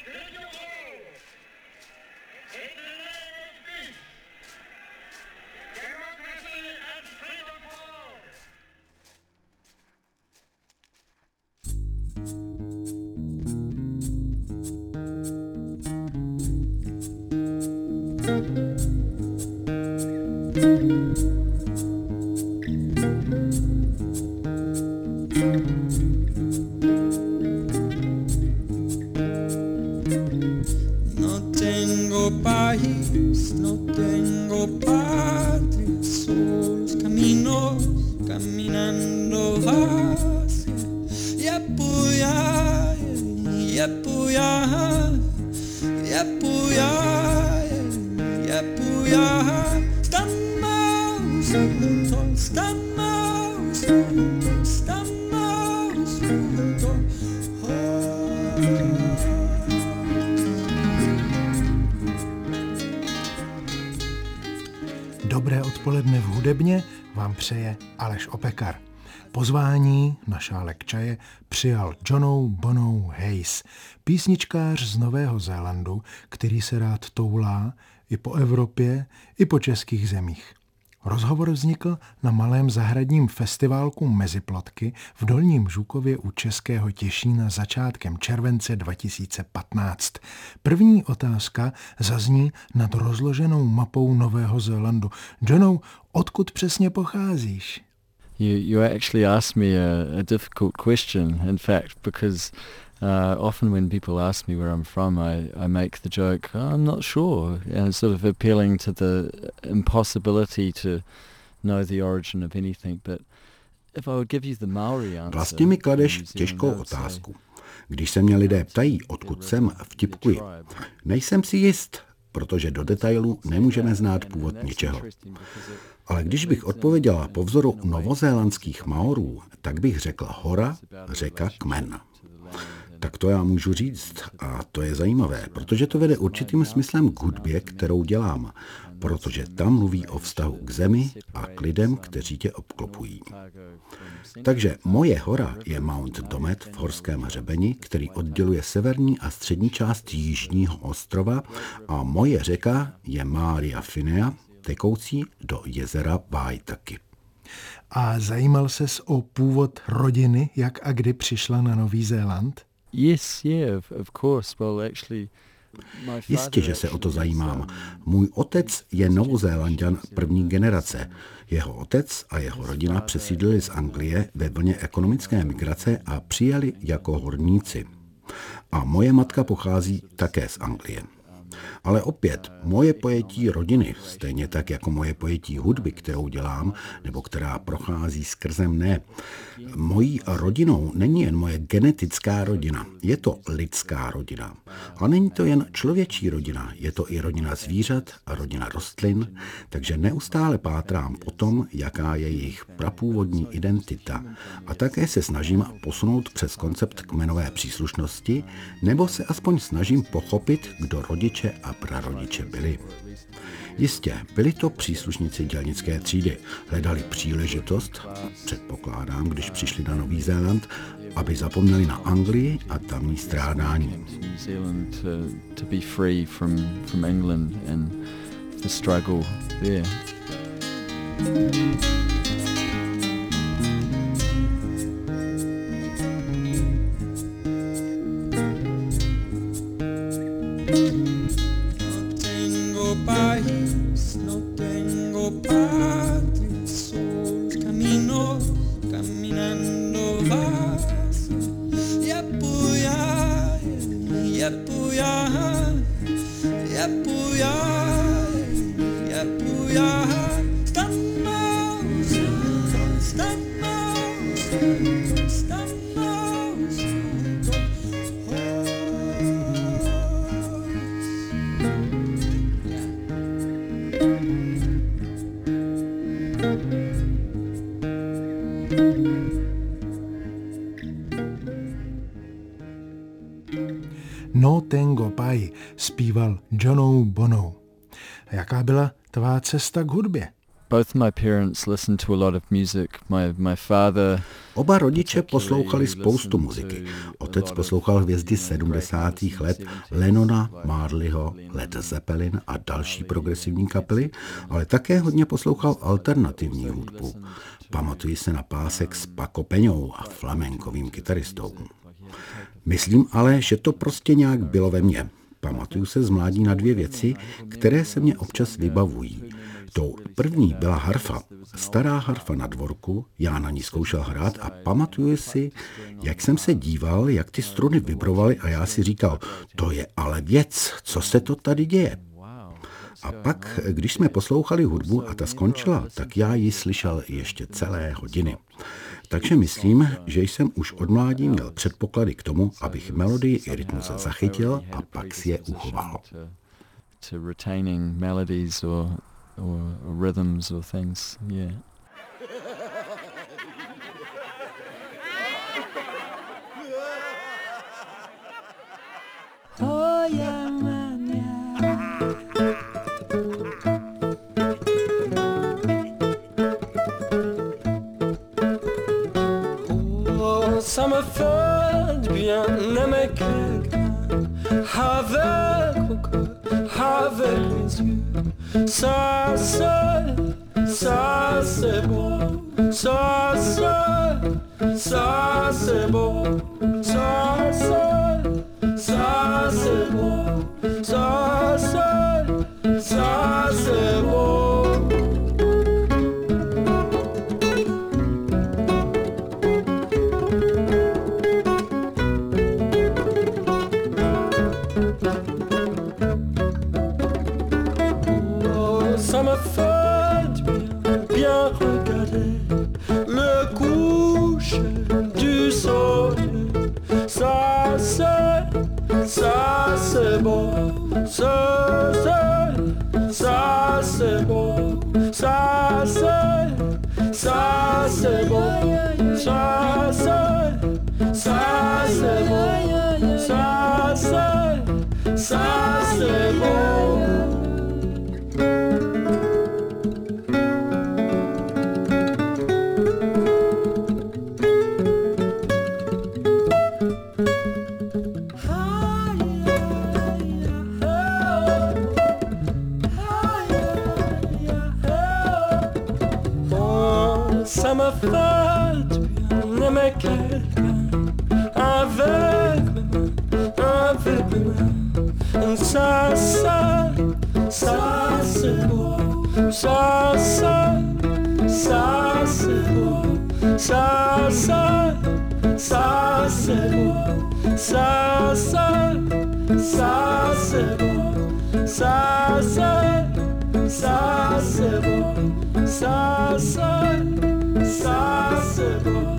No tengo país, no tengo patria, solos caminos caminando hacia Yapuya, Yapuya, Yapuya, Yapuya. Estamos juntos, estamos juntos, estamos juntos. Dobré odpoledne v hudebně vám přeje Aleš Opekar. Pozvání na šálek čaje přijal Johnnou Bonnou Hayes, písničkář z Nového Zélandu, který se rád toulá i po Evropě, i po českých zemích. Rozhovor vznikl na malém zahradním festiválku Meziplotky v Dolním Žukově u Českého Těšína začátkem července 2015. První otázka zazní nad rozloženou mapou Nového Zélandu. Johnno, odkud přesně pocházíš? You actually asked me a difficult question, in fact, because often when people ask me where I'm from, I make the joke, I'm not sure, sort of appealing to the impossibility to know the origin of anything. But if I would give you the Maori answer... Vlastně mi kladeš těžkou otázku. Když se mě lidé ptají, odkud jsem, vtipkuji. Nejsem si jist, protože do detailu nemůžeme znát původ něčeho. Ale když bych odpověděla po vzoru novozélandských Maorů, tak bych řekl hora, řeka, kmen. Tak to já můžu říct a to je zajímavé, protože to vede určitým smyslem k hudbě, kterou dělám, protože tam mluví o vztahu k zemi a k lidem, kteří tě obklopují. Takže moje hora je Mount Domet v horském hřebeni, který odděluje severní a střední část jižního ostrova, a moje řeka je Maria Finea, tekoucí do jezera Waitaki. A zajímal ses o původ rodiny, jak a kdy přišla na Nový Zéland? Yes, yeah, of course. Well, actually, Jistě, že se o to zajímám. Můj otec je Novozélanďan první generace. Jeho otec a jeho rodina přesídlili z Anglie ve vlně ekonomické migrace a přijali jako horníci. A moje matka pochází také z Anglie. Ale opět, moje pojetí rodiny, stejně tak jako moje pojetí hudby, kterou dělám, nebo která prochází skrze mne, mojí rodinou není jen moje genetická rodina, je to lidská rodina. A není to jen člověčí rodina, je to i rodina zvířat a rodina rostlin, takže neustále pátrám po tom, jaká je jejich prapůvodní identita. A také se snažím posunout přes koncept kmenové příslušnosti, nebo se aspoň snažím pochopit, kdo rodiče a prarodiče byli. Jistě, byli to příslušníci dělnické třídy. Hledali příležitost, předpokládám, když přišli na Nový Zéland, aby zapomněli na Anglii a tamní strádání. País, no tengo patria, solos caminos caminando hacia Yapuya, Yapuya, Yapuya, Yapuya. Estamos juntos, estamos juntos, estamos juntos. No tengo país zpíval Johnnou Bonnou. A jaká byla tvá cesta k hudbě? Both my parents listened to a lot of music. My father... Oba rodiče poslouchali spoustu muziky. Otec poslouchal hvězdy 70. let, Lennona, Marleyho, Led Zeppelin a další progresivní kapely, ale také hodně poslouchal alternativní hudbu. Pamatuji se na pásek s Paco Peñou a flamenkovým kytaristou. Myslím ale, že to prostě nějak bylo ve mně. Pamatuju se z mládí na dvě věci, které se mě občas vybavují. Tou první byla harfa, stará harfa na dvorku, já na ní zkoušel hrát a pamatuju si, jak jsem se díval, jak ty struny vibrovaly a já si říkal, to je ale věc, co se to tady děje. A pak, když jsme poslouchali hudbu a ta skončila, tak já ji slyšel ještě celé hodiny. Takže myslím, že jsem už od mládí měl předpoklady k tomu, abych melodii i rytmus zachytil a pak si je uchoval. Or rhythms or things, yeah. Oh yeah, man, yeah. Oh, ça me fait du bien d'aimer quelqu'un avec mon cœur, avec mes yeux. Ça c'est beau, ça c'est beau, ça c'est beau, ça c'est beau. Ça me fait bien regarder le coucher du soleil. Ça c'est beau, ça c'est beau, ça c'est beau, ça c'est beau, ça c'est beau. Ça me fait du bien d'aimer quelqu'un avec mes mains. Ça c'est beau, ça c'est beau, ça c'est beau, ça c'est beau, ça c'est beau, ça c'est beau,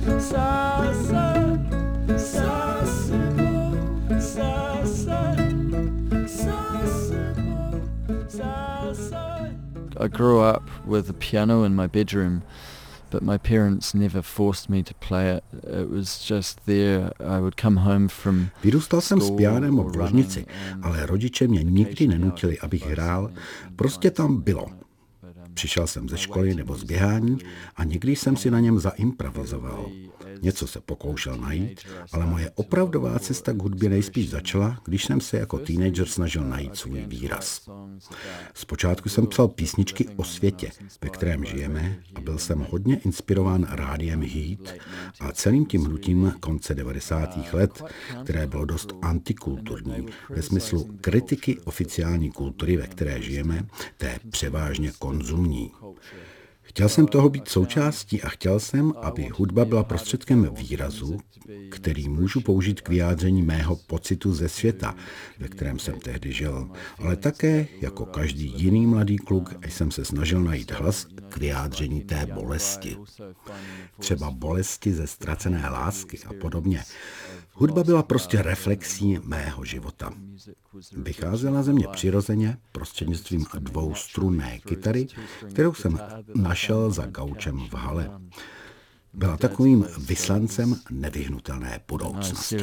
I grew up with a piano in my bedroom, but my parents never forced me to play it. It was just there. I would come home from Vyrůstal jsem s pianem v ložnici, ale rodiče mě nikdy nenutili, abych hrál. Prostě tam bylo. Přišel jsem ze školy nebo z běhání a někdy jsem si na něm zaimprovizoval. Něco se pokoušel najít, ale moje opravdová cesta k hudbě nejspíš začala, když jsem se jako teenager snažil najít svůj výraz. Zpočátku jsem psal písničky o světě, ve kterém žijeme, a byl jsem hodně inspirován rádiem Heat a celým tím hnutím konce 90. let, které bylo dost antikulturní, ve smyslu kritiky oficiální kultury, ve které žijeme, té převážně konzumní. Chtěl jsem toho být součástí a chtěl jsem, aby hudba byla prostředkem výrazu, který můžu použít k vyjádření mého pocitu ze světa, ve kterém jsem tehdy žil. Ale také, jako každý jiný mladý kluk, jsem se snažil najít hlas k vyjádření té bolesti. Třeba bolesti ze ztracené lásky a podobně. Hudba byla prostě reflexí mého života. Vycházela ze mě přirozeně prostřednictvím dvoustrunné kytary, kterou jsem našel za gaučem v hale. Byla takovým vyslancem nevyhnutelné budoucnosti.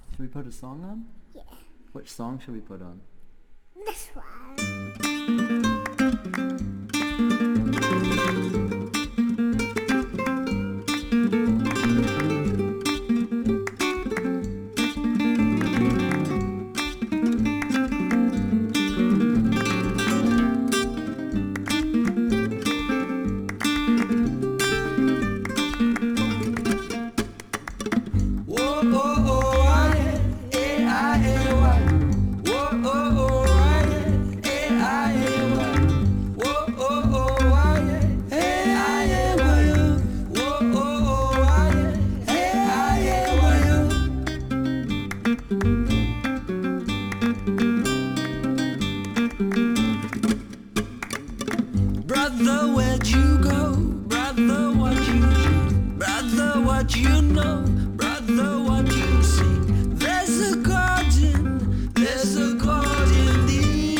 This one. matter what you see. There's a garden, there's a garden deep.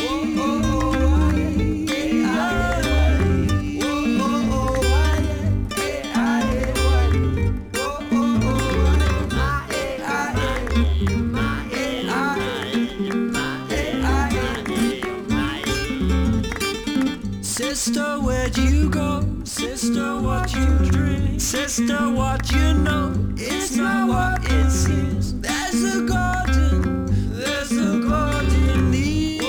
Sister, where'd you go? Sister, what you drink? Sister, what you know? It's not what it seems. There's a garden near.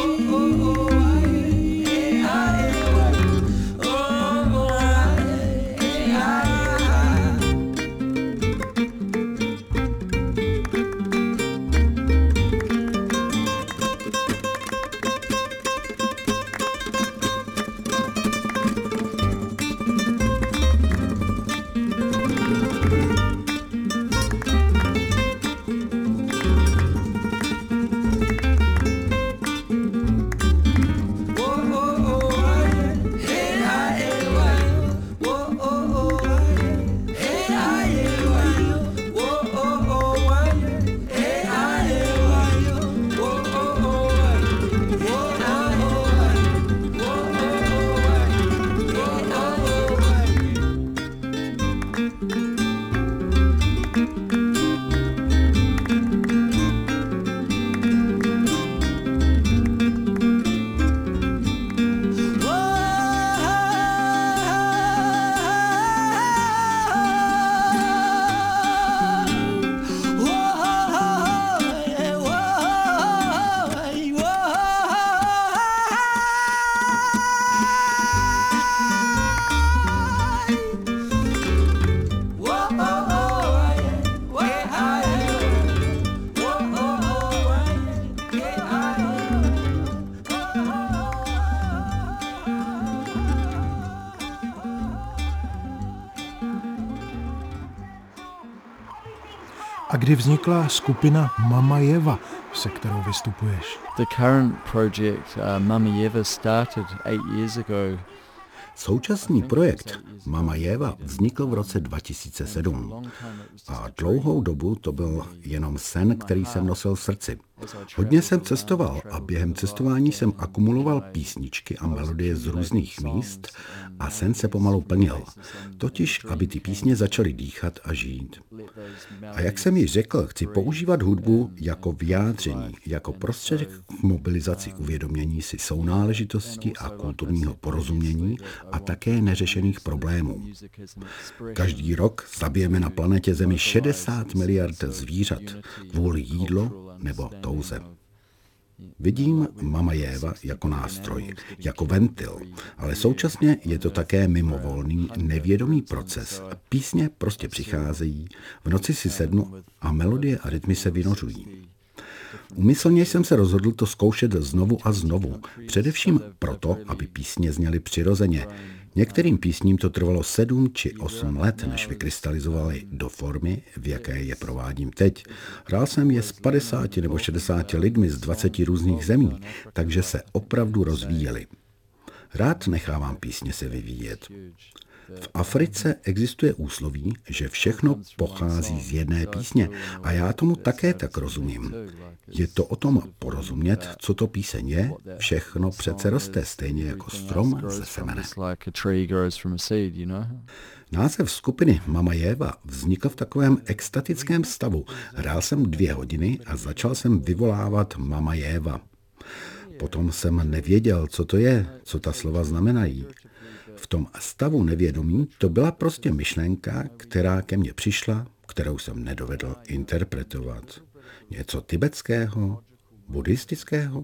A kdy vznikla skupina Mama Jeva, se kterou vystupuješ? The current project, Mama Jeva, started 8 years ago. Současný projekt Mama Jeva vznikl v roce 2007 a dlouhou dobu to byl jenom sen, který jsem nosil v srdci. Hodně jsem cestoval a během cestování jsem akumuloval písničky a melodie z různých míst a sen se pomalu plnil. Totiž, aby ty písně začaly dýchat a žít. A jak jsem již řekl, chci používat hudbu jako vyjádření, jako prostředek k mobilizaci uvědomění si sounáležitosti a kulturního porozumění a také neřešených problémů. Každý rok zabijeme na planetě Zemi 60 miliard zvířat kvůli jídlu nebo touze. Vidím Mama Jeva jako nástroj, jako ventil, ale současně je to také mimovolný, nevědomý proces. Písně prostě přicházejí, v noci si sednu a melodie a rytmy se vynořují. Úmyslně jsem se rozhodl to zkoušet znovu a znovu, především proto, aby písně zněly přirozeně. Některým písním to trvalo 7 či 8 let, než vykrystalizovaly do formy, v jaké je provádím teď. Hrál jsem je s 50 nebo 60 lidmi z 20 různých zemí, takže se opravdu rozvíjely. Rád nechávám písně se vyvíjet. V Africe existuje úsloví, že všechno pochází z jedné písně a já tomu také tak rozumím. Je to o tom porozumět, co to píseň je, všechno přece roste stejně jako strom ze semene. Název skupiny Mama Jeva vznikl v takovém extatickém stavu. Hrál jsem 2 hodiny a začal jsem vyvolávat Mama Jeva. Potom jsem nevěděl, co to je, co ta slova znamenají. V tom stavu nevědomí to byla prostě myšlenka, která ke mně přišla, kterou jsem nedovedl interpretovat. Něco tibetského, buddhistického?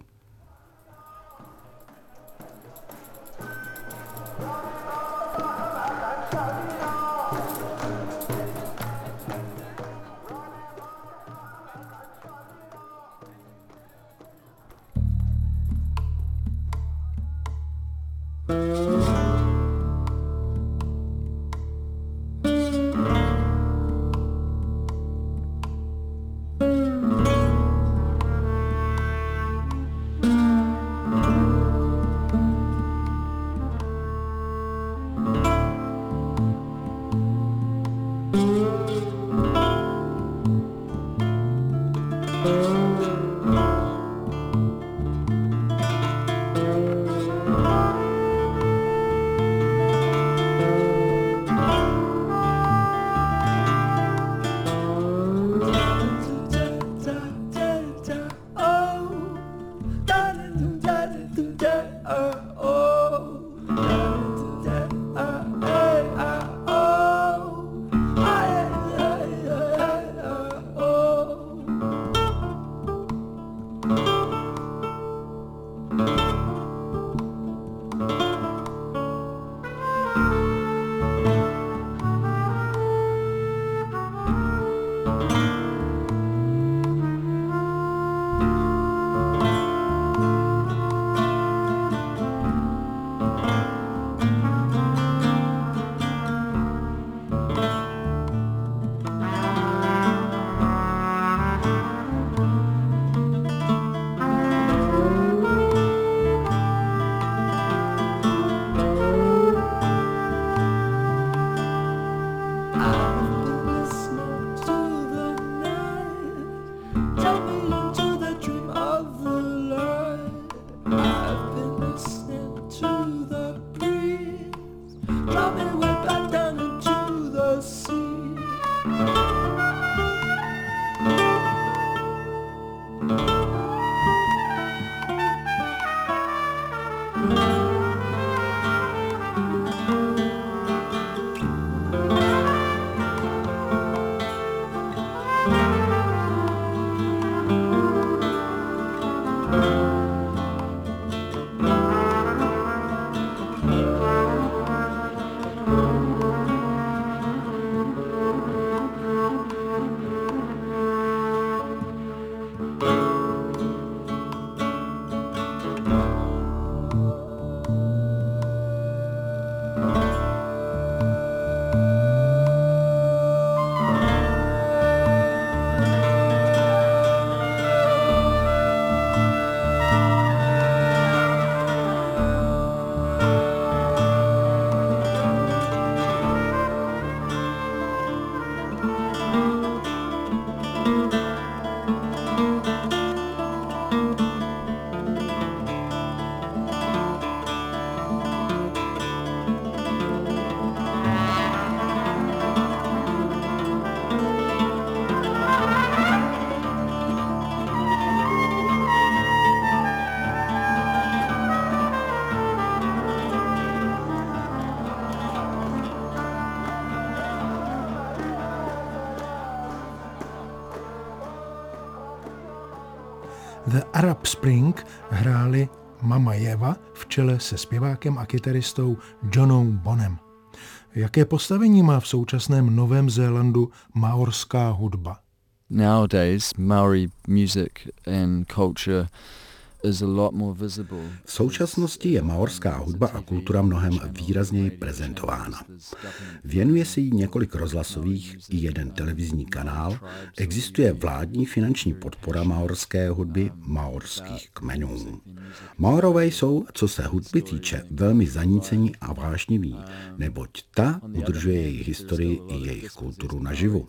The Arab Spring hráli Mama Jeva v čele se zpěvákem a kytaristou Johnou Bonnem. Jaké postavení má v současném Novém Zélandu maorská hudba? Nowadays, Maori music and culture is a lot more visible. V současnosti je maorská hudba a kultura mnohem výrazněji prezentována. Věnuje se jí několik rozhlasových i jeden televizní kanál, existuje vládní finanční podpora maorské hudby maorských kmenů. Maorové jsou, co se hudby týče, velmi zanícení a vášniví, neboť ta udržuje jejich historii i jejich kulturu naživu.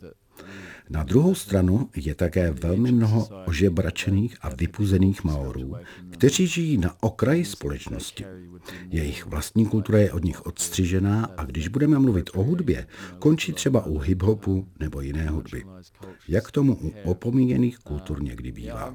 Na druhou stranu je také velmi mnoho ožebračených a vypuzených Maorů, kteří žijí na okraji společnosti. Jejich vlastní kultura je od nich odstřižená a když budeme mluvit o hudbě, končí třeba u hip-hopu nebo jiné hudby. Jak tomu u opomíjených kultur někdy bývá.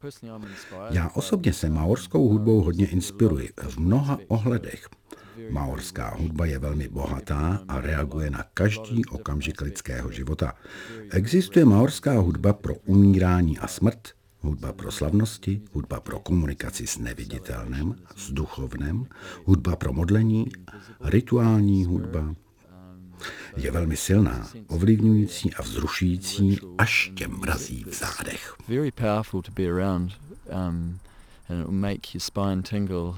Já osobně se maorskou hudbou hodně inspiruji v mnoha ohledech. Maorská hudba je velmi bohatá a reaguje na každý okamžik lidského života. Existuje maorská hudba pro umírání a smrt, hudba pro slavnosti, hudba pro komunikaci s neviditelným, s duchovnem, hudba pro modlení, rituální hudba. Je velmi silná, ovlivňující a vzrušující, až tě mrazí v zádech. Very powerful to be around, and it will make your spine tingle.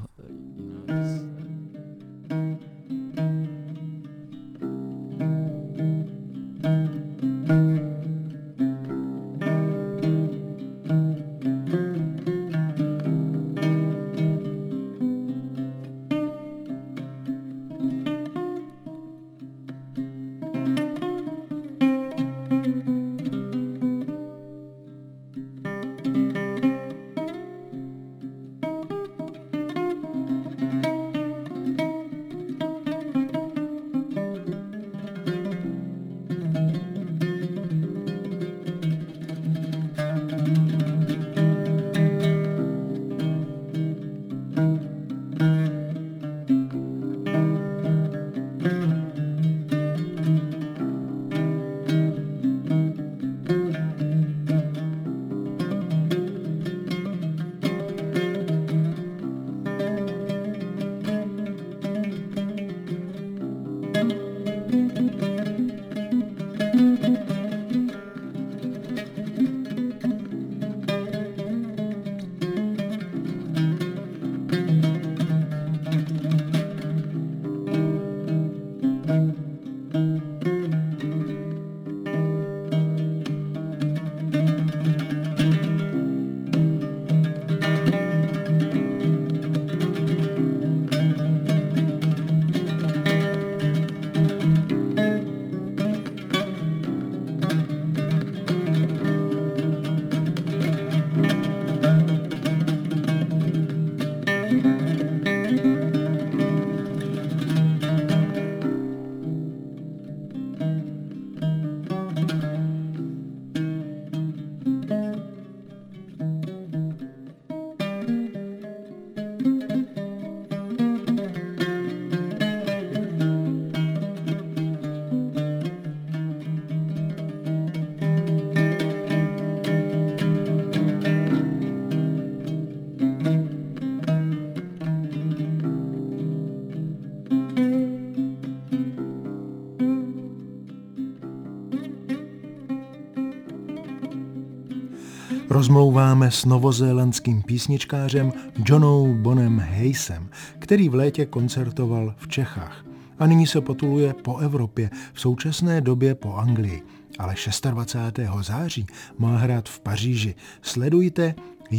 rozmlouváme s novozélandským písničkářem Johnou Bonem Hayesem, který v létě koncertoval v Čechách. A nyní se potuluje po Evropě, v současné době po Anglii. Ale 26. září má hrát v Paříži. Sledujte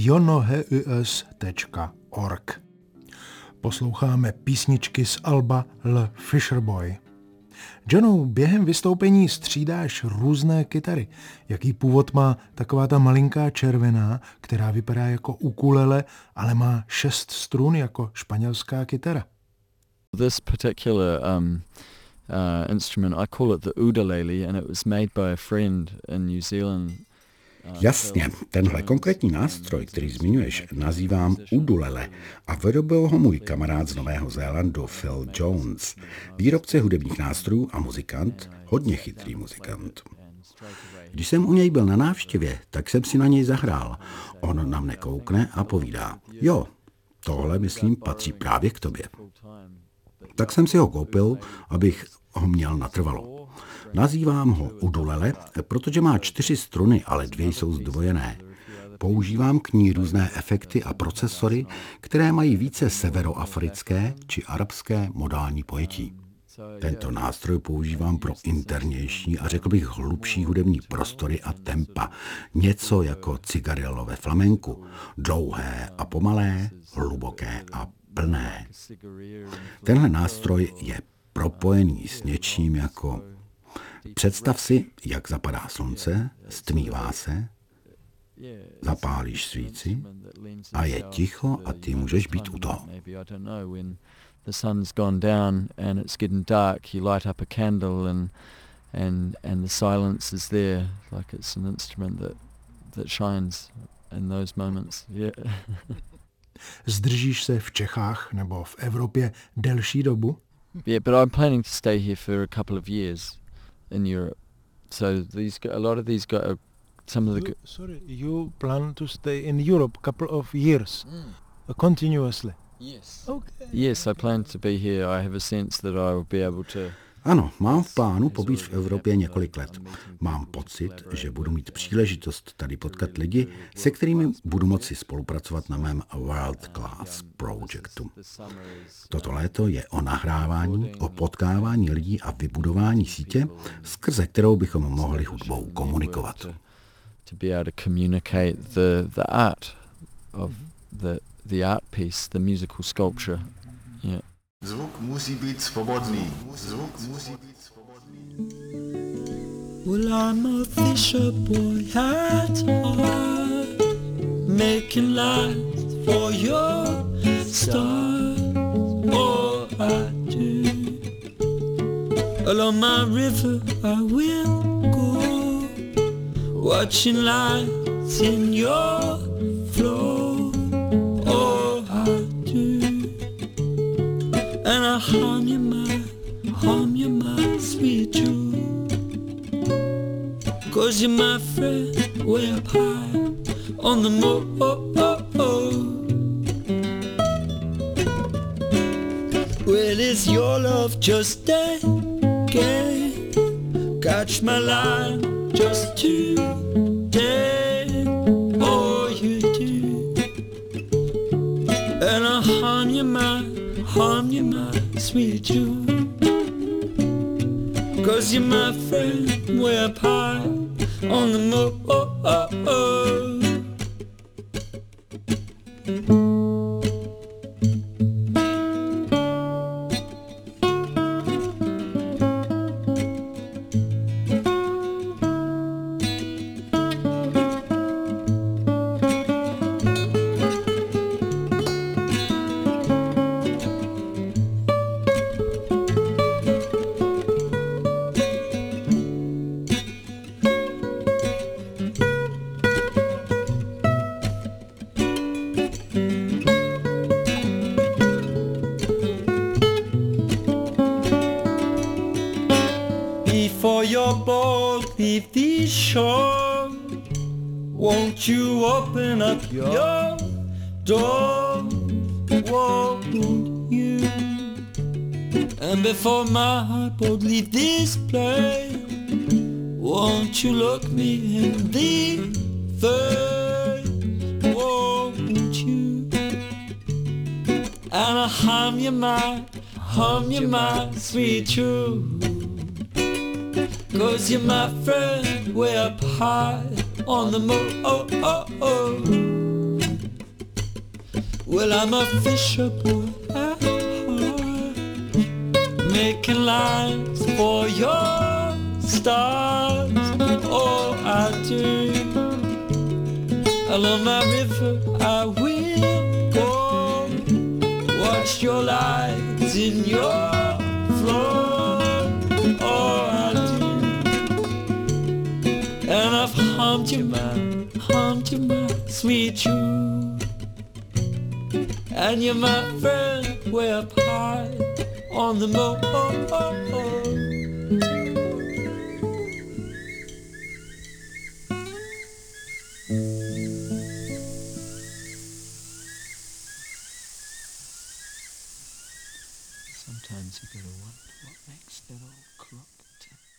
jonoheus.org. Posloucháme písničky z alba Le Fisher Boy. Johnou, během vystoupení střídáš různé kytary. Jaký původ má taková ta malinká červená, která vypadá jako ukulele, ale má 6 strun jako španělská kytara? This particular instrument, I call it the ukulele, and it was made by a friend in New Zealand. Jasně, tenhle konkrétní nástroj, který zmiňuješ, nazývám udulele a vyrobil ho můj kamarád z Nového Zélandu Phil Jones, výrobce hudebních nástrojů a muzikant, hodně chytrý muzikant. Když jsem u něj byl na návštěvě, tak jsem si na něj zahrál. On na mne koukne a povídá, jo, tohle, myslím, patří právě k tobě. Tak jsem si ho koupil, abych ho měl natrvalo. Nazývám ho udulele, protože má 4 struny, ale 2 jsou zdvojené. Používám k ní různé efekty a procesory, které mají více severoafrické či arabské modální pojetí. Tento nástroj používám pro internější a řekl bych hlubší hudební prostory a tempa. Něco jako cigarillo ve flamenku. Dlouhé a pomalé, hluboké a plné. Tenhle nástroj je propojený s něčím jako... Představ si, jak zapadá slunce, stmívá se, zapálíš svíci a je ticho a ty můžeš být u toho. The sun's gone down and it's getting dark, you light up a candle and the silence is there, like it's an instrument that shines in those moments. Yeah. Zdržíš se v Čechách nebo v Evropě delší dobu? Yeah, but I'm planning to stay here for a couple of years in Europe. So a lot of these guys, some of the... You plan to stay in Europe couple of years, continuously? Yes. Okay. Yes, I plan to be here. I have a sense that I will be able to... Ano, mám v plánu pobýt v Evropě několik let. Mám pocit, že budu mít příležitost tady potkat lidi, se kterými budu moci spolupracovat na mém World Class Projectu. Toto léto je o nahrávání, o potkávání lidí a vybudování sítě, skrze kterou bychom mohli hudbou komunikovat. To be able to communicate the art of the art piece, the musical sculpture. Yeah. Zvuk musí být svobodný. Well, I'm a fisher boy at heart, making lights for your stars. Oh, I do. Along my river I will go, watching lights in your flow. Oh, I do. And I hum you my sweet June. 'Cause you're my friend way up high on the moor. Well, is your love just a game? Catch my line just today. Oh, you do. And I hum you my sweet June. 'Cause you're my friend way up high on the moor. Before your boat leave the shore, won't you open up your door, won't you? And before my heart would leave this place, won't you look me in the face? hum your mind, sweet tune. 'Cause you're my friend way up high on the moon. Oh, oh, oh. Well, I'm a fisher boy at heart, making lines for your stars. Oh, I do. Along my river I will go, watch your lights in your flow. Oh, I do. And I've hummed your mind, sweet tune. And you're my friend way up high on the moon. Oh, oh, oh. Sometimes you gotta wonder what makes that old clock tick.